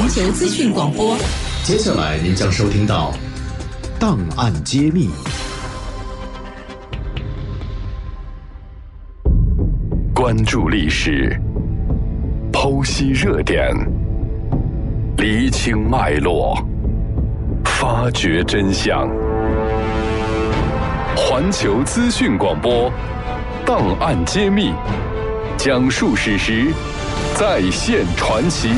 环球资讯广播。 接下来您将收听到档案揭秘。 关注历史，剖析热点，厘清脉络，发掘真相。环球资讯广播，档案揭秘，讲述史实，再现传奇。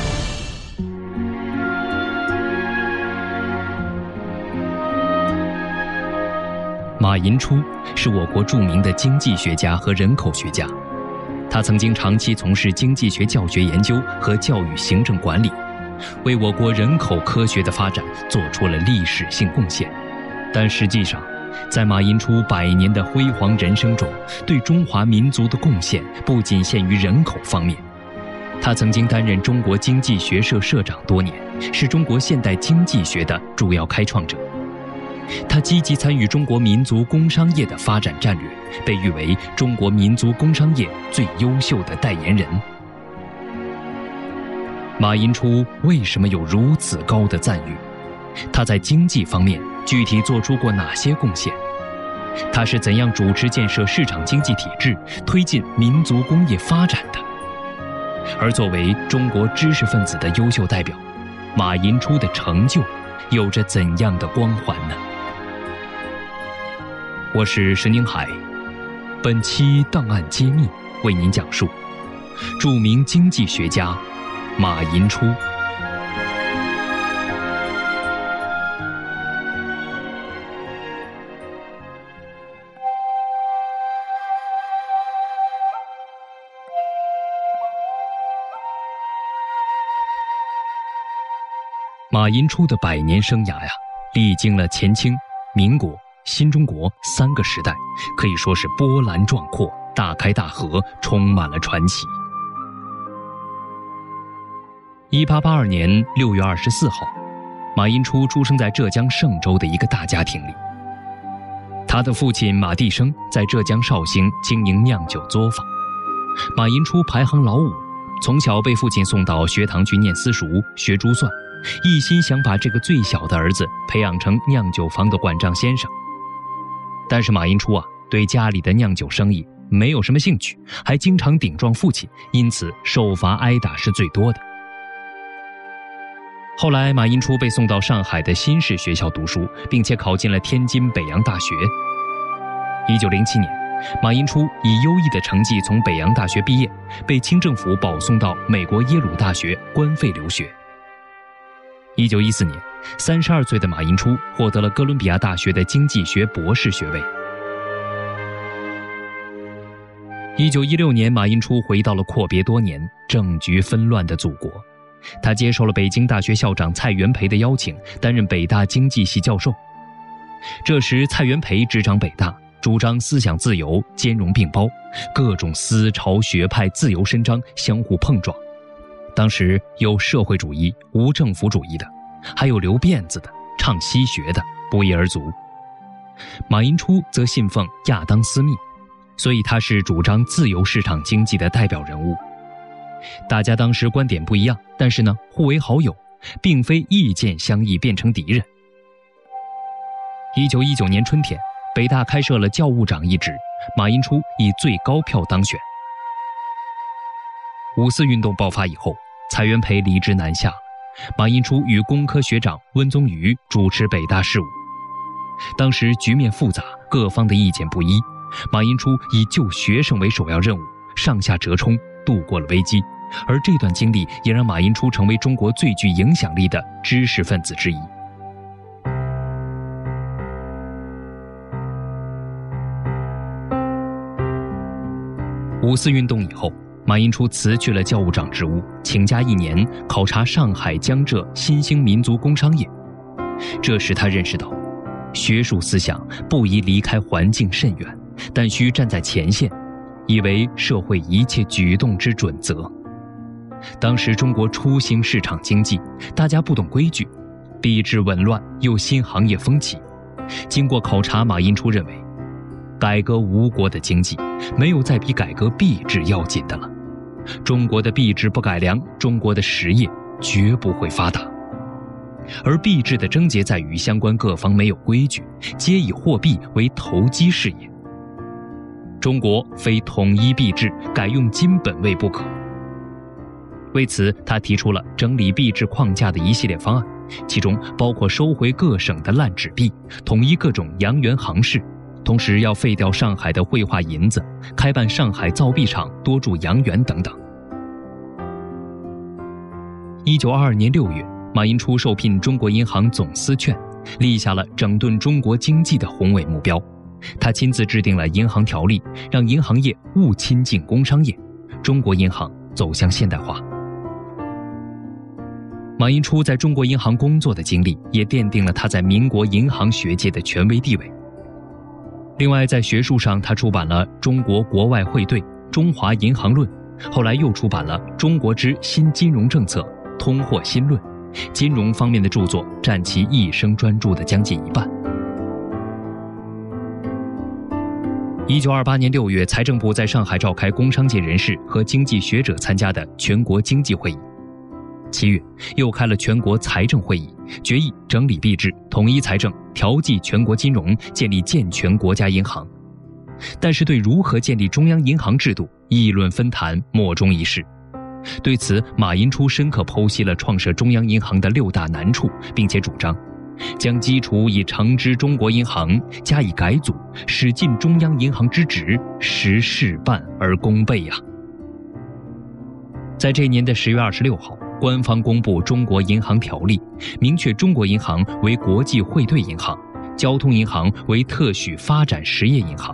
马寅初是我国著名的经济学家和人口学家，他曾经长期从事经济学教学研究和教育行政管理，为我国人口科学的发展做出了历史性贡献。但实际上，在马寅初100年的辉煌人生中，对中华民族的贡献不仅限于人口方面。他曾经担任中国经济学社社长多年，是中国现代经济学的主要开创者。他积极参与中国民族工商业的发展战略，被誉为中国民族工商业最优秀的代言人。马寅初为什么有如此高的赞誉？他在经济方面具体做出过哪些贡献？他是怎样主持建设市场经济体制，推进民族工业发展的？而作为中国知识分子的优秀代表，马寅初的成就有着怎样的光环呢？我是石宁海，本期档案揭秘为您讲述著名经济学家马寅初。马寅初的100年生涯历经了前清、民国、新中国3个时代，可以说是波澜壮阔、大开大合，充满了传奇。1882年6月24号，马寅初出生在浙江嵊州的一个大家庭里。他的父亲马地生在浙江绍兴经营酿酒作坊，马寅初排行老5，从小被父亲送到学堂去念私塾、学珠算，一心想把这个最小的儿子培养成酿酒坊的管账先生。但是马寅初对家里的酿酒生意没有什么兴趣，还经常顶撞父亲，因此受罚挨打是最多的。后来马寅初被送到上海的新式学校读书，并且考进了天津北洋大学。1907年，马寅初以优异的成绩从北洋大学毕业，被清政府保送到美国耶鲁大学官费留学。1914年，32岁的马寅初获得了哥伦比亚大学的经济学博士学位。1916年，马寅初回到了阔别多年、政局纷乱的祖国，他接受了北京大学校长蔡元培的邀请，担任北大经济系教授。这时蔡元培执掌北大，主张思想自由，兼容并包，各种思潮学派自由伸张，相互碰撞。当时有社会主义、无政府主义的，还有留辫子的、唱西学的，不一而足。马寅初则信奉亚当斯密，所以他是主张自由市场经济的代表人物。大家当时观点不一样，但是互为好友，并非意见相异变成敌人。1919年春天，北大开设了教务长一职，马寅初以最高票当选。五四运动爆发以后，蔡元培离职南下，马寅初与工科学长温宗舆主持北大事务。当时局面复杂，各方的意见不一，马寅初以救学生为首要任务，上下折冲，度过了危机。而这段经历也让马寅初成为中国最具影响力的知识分子之一。五四运动以后，马寅初辞去了教务长职务，请假1年考察上海、江浙新兴民族工商业。这时他认识到，学术思想不宜离开环境甚远，但需站在前线，以为社会一切举动之准则。当时中国初兴市场经济，大家不懂规矩，币制紊乱，又新行业风起。经过考察，马寅初认为，改革吴国的经济，没有再比改革币制要紧的了。中国的币制不改良，中国的实业绝不会发达。而币制的症结在于相关各方没有规矩，皆以货币为投机事业。中国非统一币制，改用金本位不可。为此，他提出了整理币制框架的一系列方案，其中包括收回各省的烂纸币，统一各种洋元行市，同时要废掉上海的绘画银子，开办上海造币厂，多铸洋元等等。1922年6月，马寅初受聘中国银行总司券，立下了整顿中国经济的宏伟目标。他亲自制定了银行条例，让银行业勿亲近工商业，中国银行走向现代化。马寅初在中国银行工作的经历，也奠定了他在民国银行学界的权威地位。另外，在学术上，他出版了《中国国外汇兑》《中华银行论》，后来又出版了《中国之新金融政策》《通货新论》，金融方面的著作占其一生专著的将近一半。1928年6月，财政部在上海召开工商界人士和经济学者参加的全国经济会议。7月，又开了全国财政会议，决议整理币制，统一财政，调剂全国金融，建立健全国家银行。但是对如何建立中央银行制度，议论纷谈，莫衷一是。对此，马寅初深刻剖析了创设中央银行的6大难处，并且主张将基础以承之中国银行，加以改组，使尽中央银行之职，实事半而功倍呀。在这年的10月26号，官方公布《中国银行条例》，明确中国银行为国际汇兑银行，交通银行为特许发展实业银行。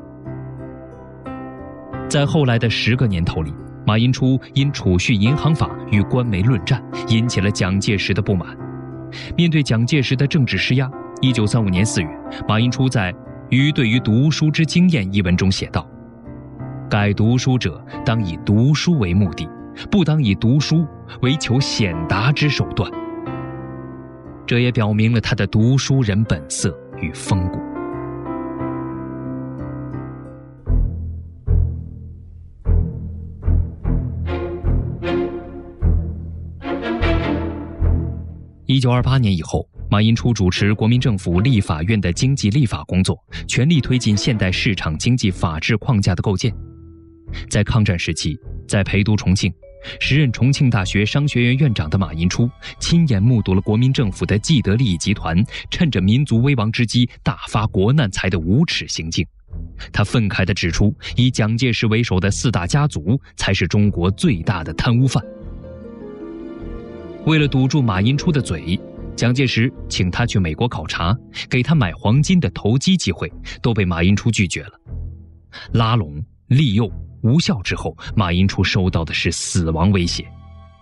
在后来的10个年头里，马寅初因储蓄银行法与官媒论战，引起了蒋介石的不满。面对蒋介石的政治施压，1935年4月，马寅初在《于对于读书之经验》一文中写道：“改读书者，当以读书为目的，不当以读书为求显达之手段。”这也表明了他的读书人本色与风骨。1928年以后，马寅初主持国民政府立法院的经济立法工作，全力推进现代市场经济法治框架的构建。在抗战时期，在陪都重庆，时任重庆大学商学院院长的马寅初亲眼目睹了国民政府的既得利益集团趁着民族危亡之机大发国难财的无耻行径。他愤慨地指出，以蒋介石为首的4大家族才是中国最大的贪污犯。为了堵住马寅初的嘴，蒋介石请他去美国考察，给他买黄金的投机机会，都被马寅初拒绝了。拉拢、利诱无效之后，马寅初收到的是死亡威胁。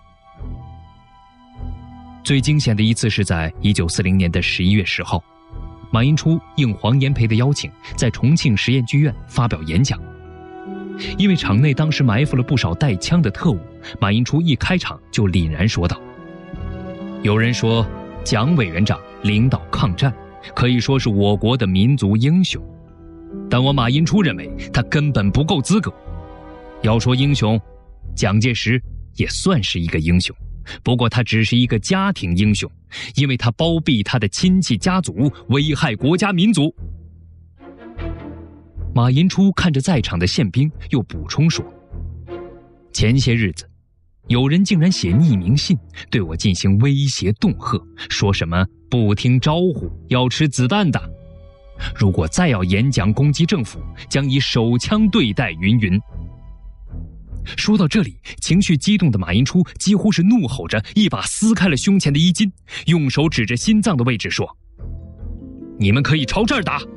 最惊险的一次是在1940年的11月10号，马寅初应黄炎培的邀请，在重庆实验剧院发表演讲。因为场内当时埋伏了不少带枪的特务，马寅初一开场就凛然说道：“有人说蒋委员长领导抗战，可以说是我国的民族英雄，但我马寅初认为他根本不够资格。要说英雄，蒋介石也算是一个英雄，不过他只是一个家庭英雄，因为他包庇他的亲戚家族，危害国家民族。”马寅初看着在场的宪兵，又补充说：“前些日子有人竟然写匿名信对我进行威胁恫吓，说什么不听招呼要吃子弹的，如果再要演讲攻击政府，将以手枪对待云云。”说到这里，情绪激动的马寅初几乎是怒吼着，一把撕开了胸前的衣襟，用手指着心脏的位置说：“你们可以朝这儿打。”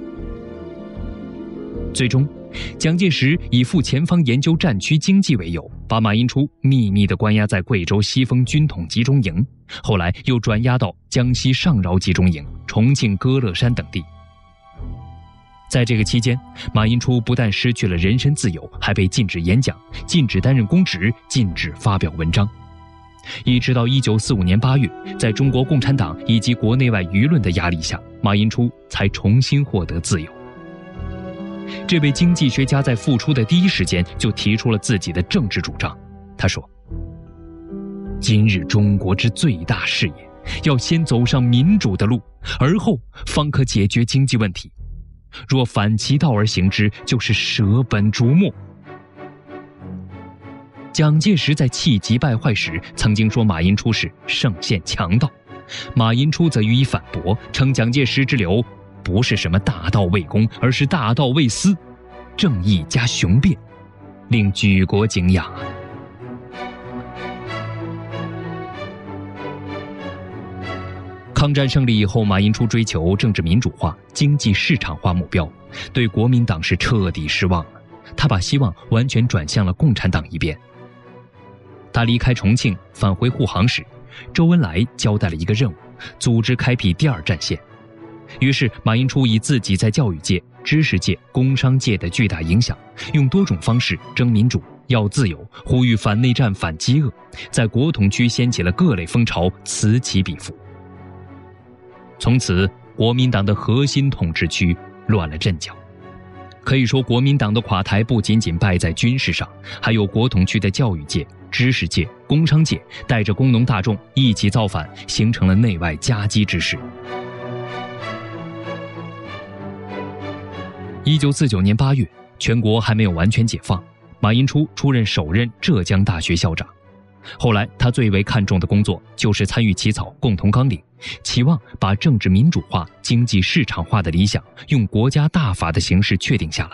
最终，蒋介石以赴前方研究战区经济为由，把马寅初秘密地关押在贵州西丰军统集中营，后来又转押到江西上饶集中营、重庆歌乐山等地。在这个期间，马寅初不但失去了人身自由，还被禁止演讲、禁止担任公职、禁止发表文章。一直到1945年8月，在中国共产党以及国内外舆论的压力下，马寅初才重新获得自由。这位经济学家在复出的第一时间就提出了自己的政治主张。他说：“ 今日中国之最大事业，要先走上民主的路，而后方可解决经济问题。若反其道而行之，就是舍本逐末。蒋介石在气急败坏时曾经说马寅初是圣贤强盗，马寅初则予以反驳，称蒋介石之流不是什么大道为公，而是大道为私，正义加雄辩，令举国敬仰啊。抗战胜利以后，马寅初追求政治民主化、经济市场化目标，对国民党是彻底失望了。他把希望完全转向了共产党一边。他离开重庆返回沪杭时，周恩来交代了一个任务，组织开辟第二战线。于是马寅初以自己在教育界、知识界、工商界的巨大影响，用多种方式争民主、要自由，呼吁反内战、反饥饿，在国统区掀起了各类风潮，此起彼伏。从此，国民党的核心统治区乱了阵脚。可以说，国民党的垮台不仅仅败在军事上，还有国统区的教育界、知识界、工商界带着工农大众一起造反，形成了内外夹击之势。1949年8月，全国还没有完全解放，马寅初出任首任浙江大学校长。后来他最为看重的工作就是参与起草共同纲领，期望把政治民主化、经济市场化的理想用国家大法的形式确定下来。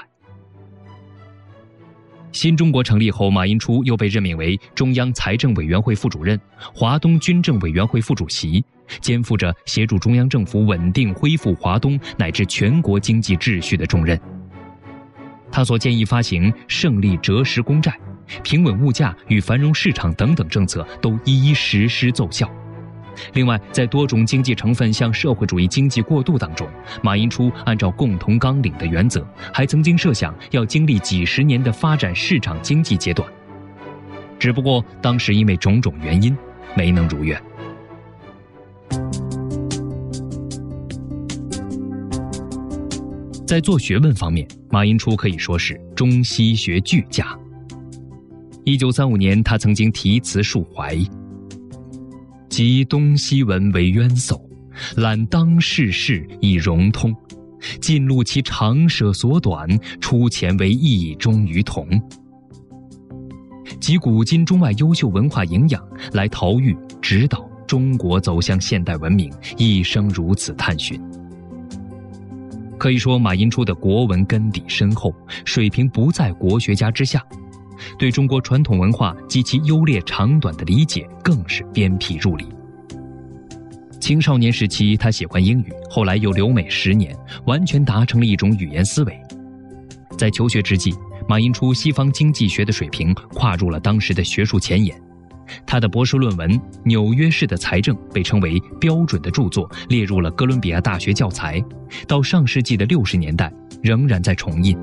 新中国成立后，马寅初又被任命为中央财政委员会副主任、华东军政委员会副主席，肩负着协助中央政府稳定恢复华东乃至全国经济秩序的重任。他所建议发行胜利折实公债、平稳物价与繁荣市场等等政策都一一实施奏效。另外，在多种经济成分向社会主义经济过渡当中，马寅初按照共同纲领的原则，还曾经设想要经历几十年的发展市场经济阶段。只不过当时因为种种原因，没能如愿。在做学问方面，马寅初可以说是中西学俱佳。1935年，他曾经题词述怀：集东西文为渊薮，览当世事以融通，尽录其长舍所短，出前为异中于同，集古今中外优秀文化营养，来陶育指导中国走向现代文明，一生如此探寻。可以说，马寅初的国文根底深厚，水平不在国学家之下，对中国传统文化及其优劣长短的理解更是鞭辟入里。青少年时期，他喜欢英语，后来又留美10年，完全达成了一种语言思维。在求学之际，马寅初西方经济学的水平跨入了当时的学术前沿。他的博士论文《纽约市的财政》被称为标准的著作，列入了哥伦比亚大学教材，到上世纪的60年代仍然在重印。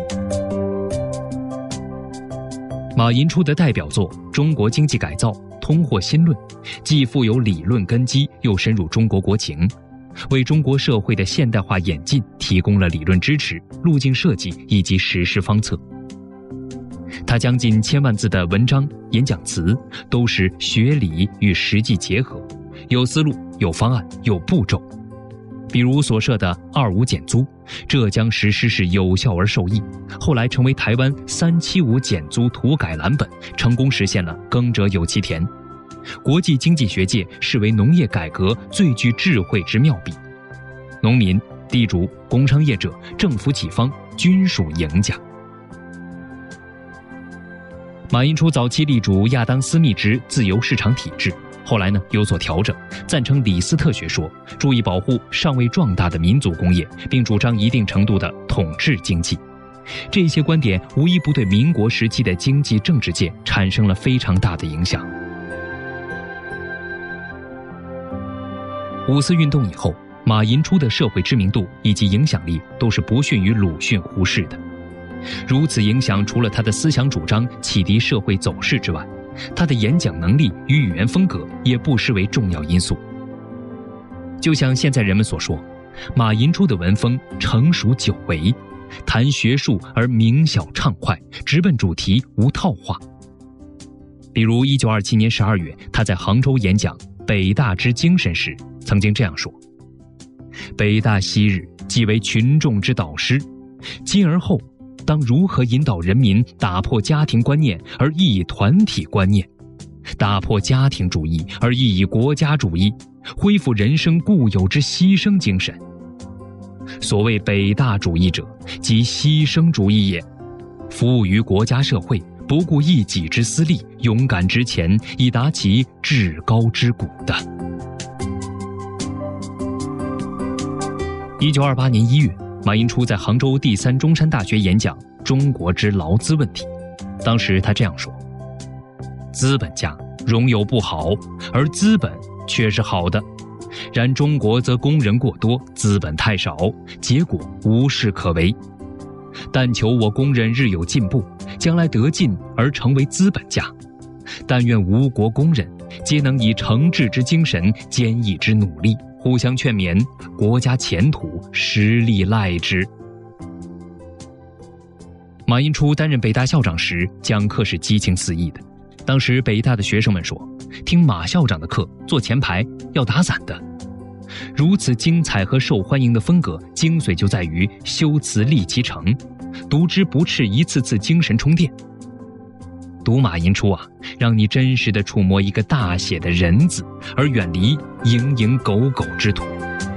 马寅初的代表作《中国经济改造》《通货新论》，既富有理论根基，又深入中国国情，为中国社会的现代化演进提供了理论支持、路径设计以及实施方策。他将近1000万字的文章、演讲词，都是学理与实际结合，有思路、有方案、有步骤。比如所设的25减租，浙江实施是有效而受益，后来成为台湾375减租土改蓝本，成功实现了耕者有其田。国际经济学界视为农业改革最具智慧之妙笔，农民、地主、工商业者、政府几方均属赢家。马寅初早期力主亚当·斯密之自由市场体制，后来有所调整，赞成李斯特学说，注意保护尚未壮大的民族工业，并主张一定程度的统治经济。这些观点无一不对民国时期的经济政治界产生了非常大的影响。五四运动以后，马寅初的社会知名度以及影响力都是不逊于鲁迅、胡适的。如此影响，除了他的思想主张启迪社会走势之外，他的演讲能力与语言风格也不失为重要因素。就像现在人们所说，马寅初的文风成熟久违，谈学术而明晓畅快，直奔主题，无套话。 比如1927年12月，他在杭州演讲北大之精神时曾经这样说：北大昔日即为群众之导师，今而后当如何引导人民打破家庭观念而意以团体观念，打破家庭主义而意以国家主义，恢复人生固有之牺牲精神。所谓北大主义者，即牺牲主义也，服务于国家社会，不顾一己之私利，勇敢之前，以达其至高之谷的。1928年1月，马寅初在杭州第三中山大学演讲中国之劳资问题。当时他这样说：资本家容有不好，而资本却是好的。然中国则工人过多，资本太少，结果无事可为。但求我工人日有进步，将来得进而成为资本家。但愿吴国工人皆能以诚挚之精神、坚毅之努力，互相劝勉，国家前途实力赖之。马寅初担任北大校长时，讲课是激情四溢的。当时北大的学生们说，听马校长的课，坐前排要打伞的。如此精彩和受欢迎的风格，精髓就在于修辞立其成，读之不啻一次次精神充电。读马寅初啊，让你真实地触摸一个大写的人字，而远离蝇营狗苟之徒。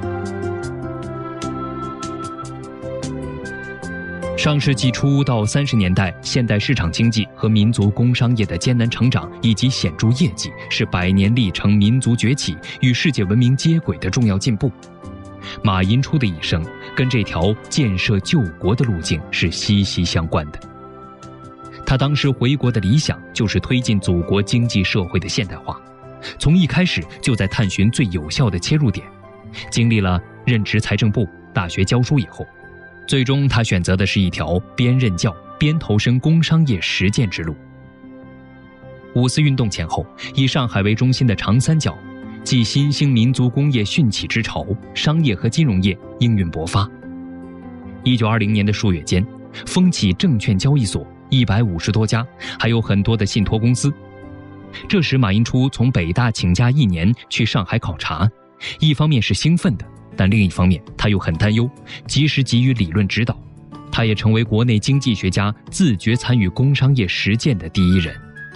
上世纪初到30年代，现代市场经济和民族工商业的艰难成长以及显著业绩，是百年历程民族崛起与世界文明接轨的重要进步。马寅初的一生跟这条建设救国的路径是息息相关的。他当时回国的理想就是推进祖国经济社会的现代化，从一开始就在探寻最有效的切入点。经历了任职财政部、大学教书以后，最终他选择的是一条边任教边投身工商业实践之路。五四运动前后，以上海为中心的长三角，即新兴民族工业兴起之潮，商业和金融业应运勃发。1920年的数月间，风起证券交易所150多家，还有很多的信托公司。这时马寅初从北大请假1年去上海考察，一方面是兴奋的，但另一方面他又很担忧，及时给予理论指导。他也成为国内经济学家自觉参与工商业实践的第一人。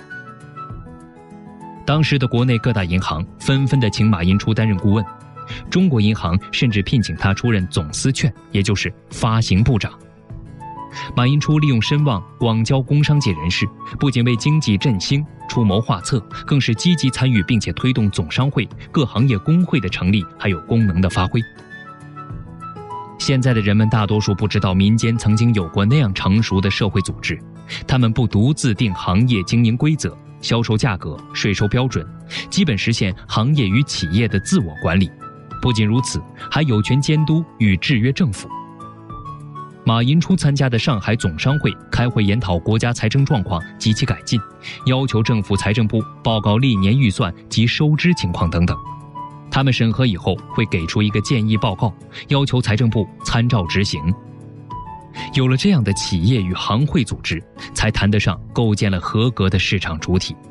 当时的国内各大银行纷纷地请马寅初担任顾问，中国银行甚至聘请他出任总司券，也就是发行部长。马寅初利用声望广交工商界人士，不仅为经济振兴出谋划策，更是积极参与并且推动总商会、各行业工会的成立，还有功能的发挥。现在的人们大多数不知道民间曾经有过那样成熟的社会组织，他们不独自定行业经营规则、销售价格、税收标准，基本实现行业与企业的自我管理。不仅如此，还有权监督与制约政府。马寅初参加的上海总商会开会研讨国家财政状况及其改进，要求政府财政部报告历年预算及收支情况等等。他们审核以后会给出一个建议报告，要求财政部参照执行。有了这样的企业与行会组织，才谈得上构建了合格的市场主体。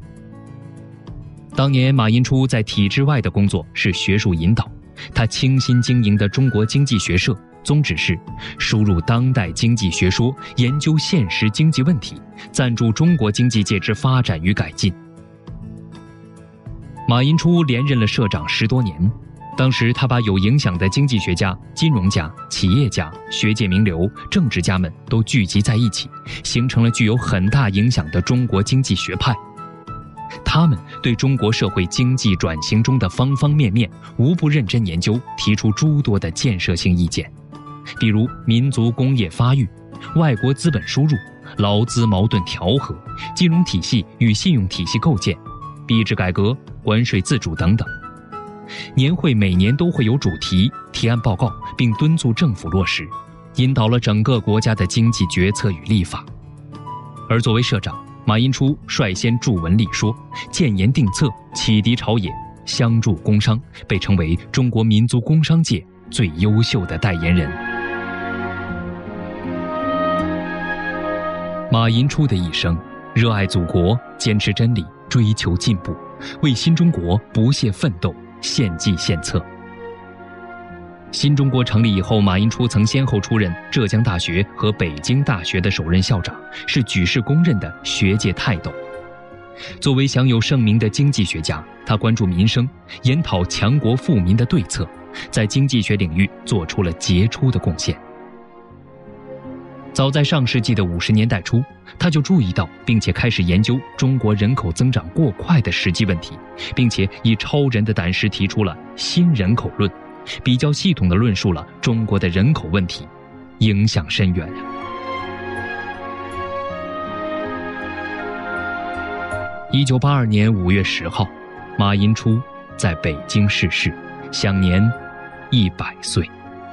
当年马寅初在体制外的工作是学术引导，他倾心经营的中国经济学社宗旨是输入当代经济学说，研究现实经济问题，赞助中国经济界之发展与改进。马寅初连任了社长10多年，当时他把有影响的经济学家、金融家、企业家、学界名流、政治家们都聚集在一起，形成了具有很大影响的中国经济学派。他们对中国社会经济转型中的方方面面无不认真研究，提出诸多的建设性意见，比如民族工业发育、外国资本输入、劳资矛盾调和、金融体系与信用体系构建、币制改革、关税自主等等。年会每年都会有主题提案报告，并敦促政府落实，引导了整个国家的经济决策与立法。而作为社长，马寅初率先著文立说，建言定策，启迪朝野，相助工商，被称为中国民族工商界最优秀的代言人。马寅初的一生热爱祖国，坚持真理，追求进步，为新中国不懈奋斗，献计献策。新中国成立以后，马寅初曾先后出任浙江大学和北京大学的首任校长，是举世公认的学界泰斗。作为享有盛名的经济学家，他关注民生，研讨强国富民的对策，在经济学领域做出了杰出的贡献。早在上世纪的50年代初，他就注意到并且开始研究中国人口增长过快的实际问题，并且以超人的胆识提出了新人口论，比较系统地论述了中国的人口问题，影响深远。1982年5月10号，马寅初在北京逝世，享年100岁。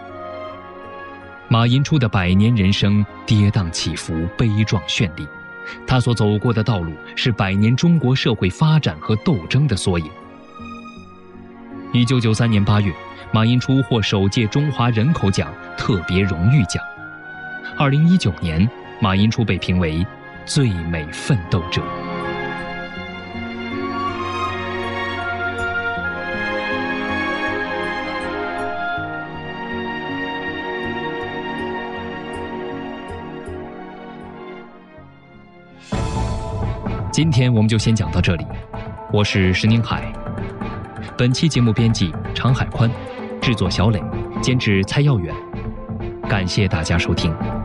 马寅初的100年人生跌宕起伏，悲壮绚丽。他所走过的道路是100年中国社会发展和斗争的缩影。1993年8月，马寅初获首届中华人口奖特别荣誉奖。2019年，马寅初被评为最美奋斗者。今天我们就先讲到这里，我是石宁海。本期节目编辑常海宽，制作小磊，监制蔡耀远。感谢大家收听。